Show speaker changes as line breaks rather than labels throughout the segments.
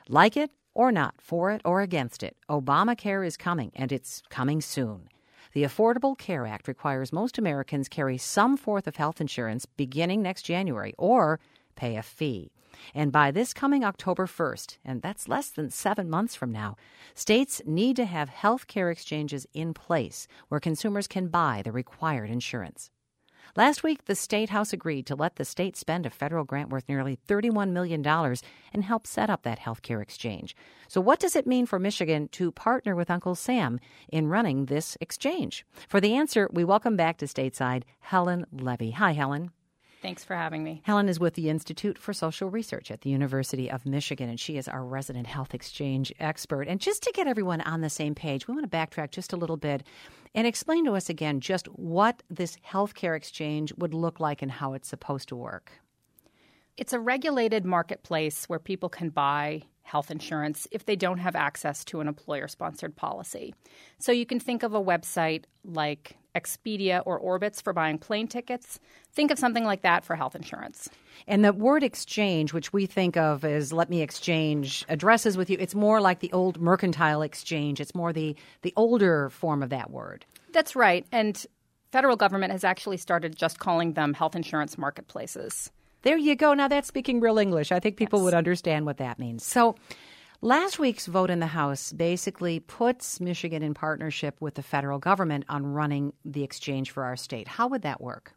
Like it or not, for it or against it, Obamacare is coming, and it's coming soon. The Affordable Care Act requires most Americans carry some form of health insurance beginning next January or pay a fee. And by this coming October 1st, and that's less than 7 months from now, states need to have health care exchanges in place where consumers can buy the required insurance. Last week, the State House agreed to let the state spend a federal grant worth nearly $31 million and help set up that health care exchange. So what does it mean for Michigan to partner with Uncle Sam in running this exchange? For the answer, we welcome back to stateside Helen Levy. Hi, Helen.
Thanks for having me.
Helen is with the Institute for Social Research at the University of Michigan, and she is our resident health exchange expert. And just to get everyone on the same page, we want to backtrack just a little bit and explain to us again just what this healthcare exchange would look like and how it's supposed to work.
It's a regulated marketplace where people can buy health insurance if they don't have access to an employer-sponsored policy. So you can think of a website like Expedia or Orbitz for buying plane tickets. Think of something like that for health insurance.
And the word exchange, which we think of as let me exchange addresses with you, it's more like the old mercantile exchange. It's more the older form of that word.
That's right. And federal government has actually started just calling them health insurance marketplaces.
There you go. Now that's speaking real English. I think people would understand what that means. So last week's vote in the House basically puts Michigan in partnership with the federal government on running the exchange for our state. How would that work?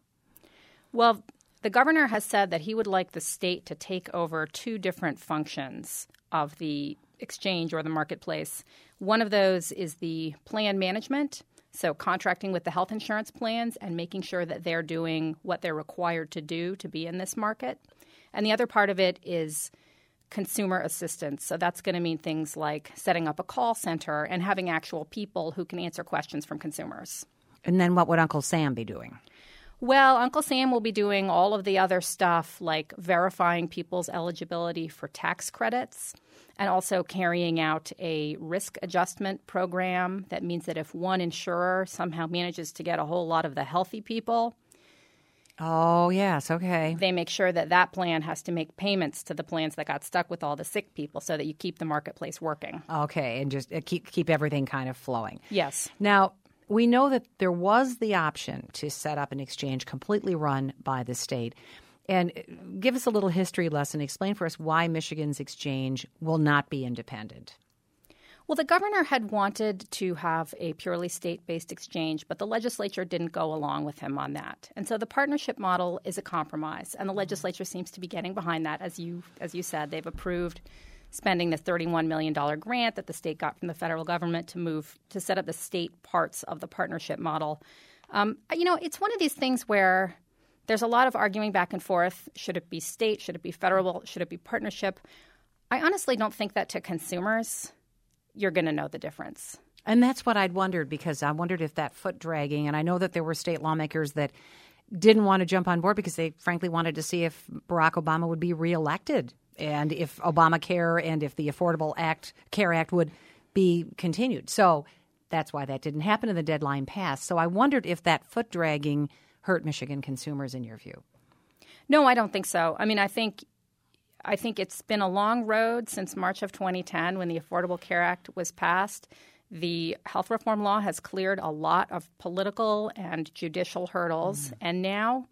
Well, the governor has said that he would like the state to take over two different functions of the exchange or the marketplace. One of those is the plan management, so contracting with the health insurance plans and making sure that they're doing what they're required to do to be in this market. And the other part of it is consumer assistance. So that's going to mean things like setting up a call center and having actual people who can answer questions from consumers.
And then what would Uncle Sam be doing?
Well, Uncle Sam will be doing all of the other stuff like verifying people's eligibility for tax credits and also carrying out a risk adjustment program. That means that if one insurer somehow manages to get a whole lot of the healthy people,
oh, yes, okay,
they make sure that that plan has to make payments to the plans that got stuck with all the sick people so that you keep the marketplace working.
Okay, and just keep everything kind of flowing.
Yes.
Now, we know that there was the option to set up an exchange completely run by the state. And give us a little history lesson. Explain for us why Michigan's exchange will not be independent.
Well, the governor had wanted to have a purely state-based exchange, but the legislature didn't go along with him on that. And so the partnership model is a compromise, and the legislature seems to be getting behind that. As you said, they've approved spending the $31 million grant that the state got from the federal government to set up the state parts of the partnership model. It's one of these things where there's a lot of arguing back and forth. Should it be state? Should it be federal? Should it be partnership? I honestly don't think that to consumers you're going to know the difference.
And that's what I'd wondered, because I wondered if that foot dragging, and I know that there were state lawmakers that didn't want to jump on board because they frankly wanted to see if Barack Obama would be reelected and if Obamacare and if the Affordable Care Act would be continued. So that's why that didn't happen and the deadline passed. So I wondered if that foot dragging hurt Michigan consumers in your view.
No, I don't think so. I mean, I think it's been a long road since March of 2010 when the Affordable Care Act was passed. The health reform law has cleared a lot of political and judicial hurdles. And now,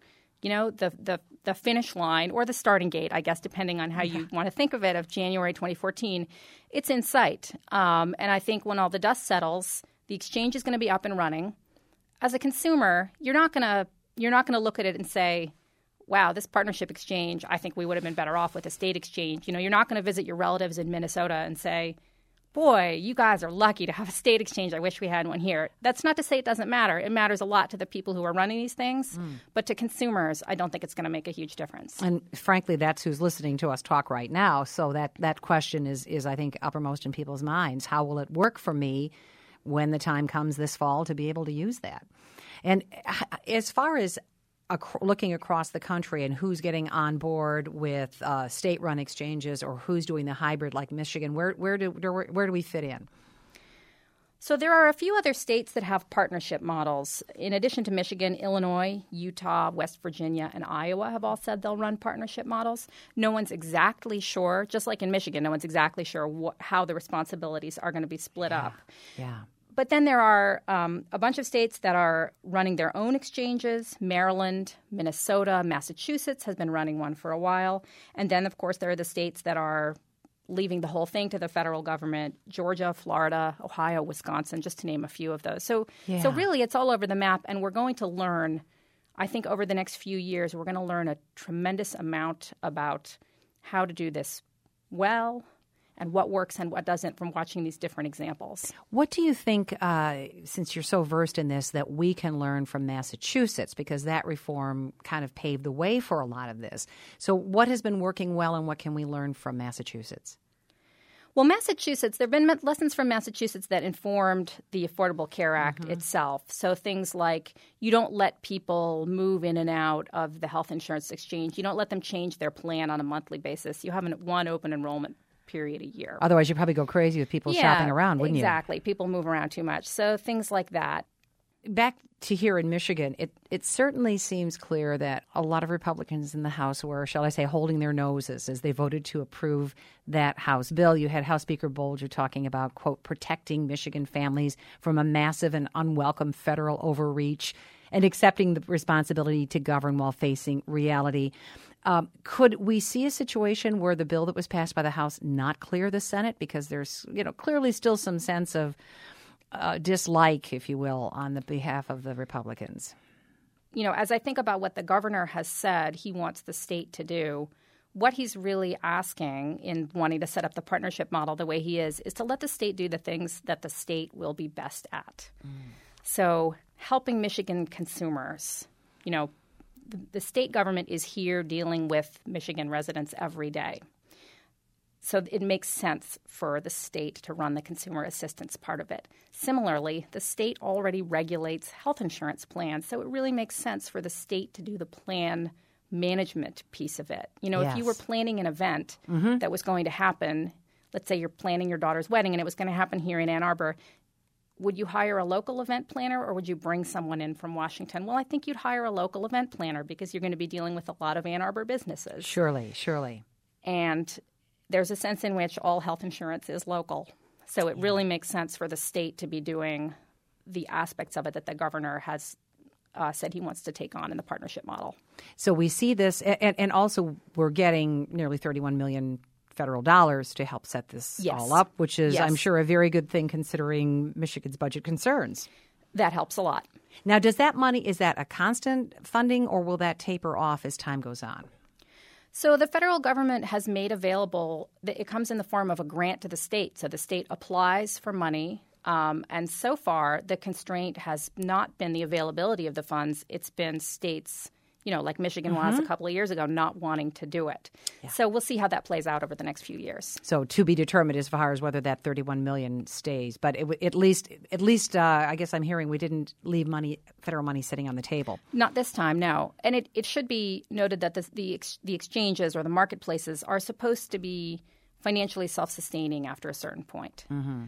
the finish line or the starting gate, I guess, depending on how you want to think of it, of January 2014, it's in sight. And I think when all the dust settles, the exchange is going to be up and running. As a consumer, you're not going to look at it and say, wow, this partnership exchange, I think we would have been better off with a state exchange. You're not going to visit your relatives in Minnesota and say, boy, you guys are lucky to have a state exchange. I wish we had one here. That's not to say it doesn't matter. It matters a lot to the people who are running these things. But to consumers, I don't think it's going to make a huge difference.
And frankly, that's who's listening to us talk right now. So that question is, I think, uppermost in people's minds. How will it work for me when the time comes this fall to be able to use that? And as far as looking across the country and who's getting on board with state-run exchanges or who's doing the hybrid like Michigan, where do we fit in?
So there are a few other states that have partnership models. In addition to Michigan, Illinois, Utah, West Virginia, and Iowa have all said they'll run partnership models. No one's exactly sure, just like in Michigan, no one's exactly sure how the responsibilities are going to be split up.
Yeah.
But then there are a bunch of states that are running their own exchanges. Maryland, Minnesota, Massachusetts has been running one for a while. And then, of course, there are the states that are leaving the whole thing to the federal government: Georgia, Florida, Ohio, Wisconsin, just to name a few of those. So really it's all over the map, and we're going to learn, I think over the next few years, we're going to learn a tremendous amount about how to do this well and what works and what doesn't from watching these different examples.
What do you think, since you're so versed in this, that we can learn from Massachusetts? Because that reform kind of paved the way for a lot of this. So what has been working well, and what can we learn from Massachusetts?
Well, Massachusetts, there have been lessons from Massachusetts that informed the Affordable Care Act itself. So things like you don't let people move in and out of the health insurance exchange. You don't let them change their plan on a monthly basis. You have one open enrollment period a year.
Otherwise, you'd probably go crazy with people shopping around, wouldn't you?
Exactly. People move around too much. So things like that.
Back to here in Michigan, it certainly seems clear that a lot of Republicans in the House were, shall I say, holding their noses as they voted to approve that House bill. You had House Speaker Bolger talking about, quote, protecting Michigan families from a massive and unwelcome federal overreach and accepting the responsibility to govern while facing reality. Could we see a situation where the bill that was passed by the House not clear the Senate? Because there's, clearly still some sense of dislike, if you will, on the behalf of the Republicans.
As I think about what the governor has said he wants the state to do, what he's really asking in wanting to set up the partnership model the way he is to let the state do the things that the state will be best at. So helping Michigan consumers, the state government is here dealing with Michigan residents every day. So it makes sense for the state to run the consumer assistance part of it. Similarly, the state already regulates health insurance plans, so it really makes sense for the state to do the plan management piece of it. If you were planning an event that was going to happen, let's say you're planning your daughter's wedding and it was going to happen here in Ann Arbor, would you hire a local event planner or would you bring someone in from Washington? Well, I think you'd hire a local event planner because you're going to be dealing with a lot of Ann Arbor businesses.
Surely.
And there's a sense in which all health insurance is local. So it really makes sense for the state to be doing the aspects of it that the governor has said he wants to take on in the partnership model.
So we see this, and also we're getting nearly $31 million federal dollars to help set this all up, which is, I'm sure, a very good thing considering Michigan's budget concerns.
That helps a lot.
Now, does that money, is that a constant funding or will that taper off as time goes on?
So the federal government has made available, it comes in the form of a grant to the state. So the state applies for money. And so far, the constraint has not been the availability of the funds. It's been states, like Michigan was a couple of years ago, not wanting to do it. Yeah. So we'll see how that plays out over the next few years.
So to be determined as far as whether that $31 million stays. But at least, I guess I'm hearing we didn't leave federal money sitting on the table.
Not this time, no. And it should be noted that the exchanges or the marketplaces are supposed to be financially self-sustaining after a certain point.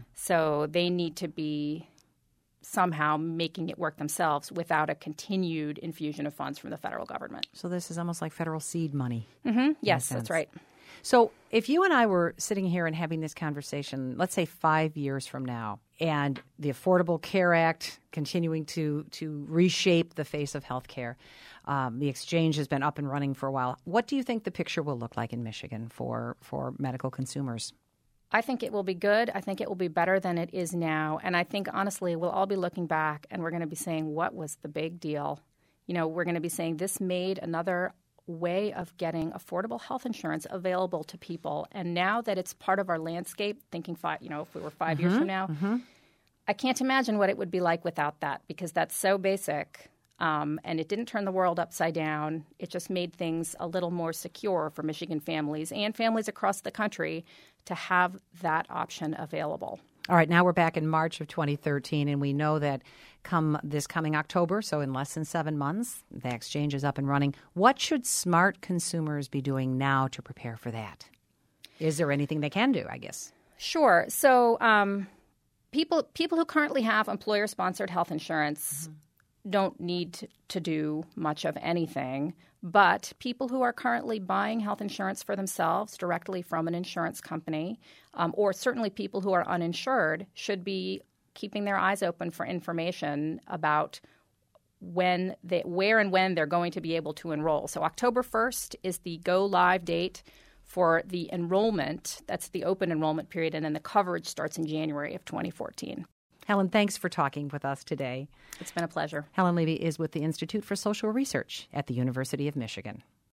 So they need to be somehow making it work themselves without a continued infusion of funds from the federal government.
So this is almost like federal seed money.
Yes, that's right.
So if you and I were sitting here and having this conversation, let's say 5 years from now, and the Affordable Care Act continuing to reshape the face of health care, the exchange has been up and running for a while. What do you think the picture will look like in Michigan for medical consumers?
I think it will be good. I think it will be better than it is now. And I think, honestly, we'll all be looking back and we're going to be saying, what was the big deal? We're going to be saying this made another way of getting affordable health insurance available to people. And now that it's part of our landscape, thinking if we were 5 years from now, I can't imagine what it would be like without that, because that's so basic. And it didn't turn the world upside down. It just made things a little more secure for Michigan families and families across the country to have that option available.
All right, now we're back in March of 2013, and we know that come this coming October, so in less than 7 months, the exchange is up and running. What should smart consumers be doing now to prepare for that? Is there anything they can do, I guess?
Sure. So people who currently have employer-sponsored health insurance don't need to do much of anything, but people who are currently buying health insurance for themselves directly from an insurance company, or certainly people who are uninsured, should be keeping their eyes open for information about where and when they're going to be able to enroll. So October 1st is the go-live date for the enrollment. That's the open enrollment period, and then the coverage starts in January of 2014.
Helen, thanks for talking with us today.
It's been a pleasure.
Helen Levy is with the Institute for Social Research at the University of Michigan.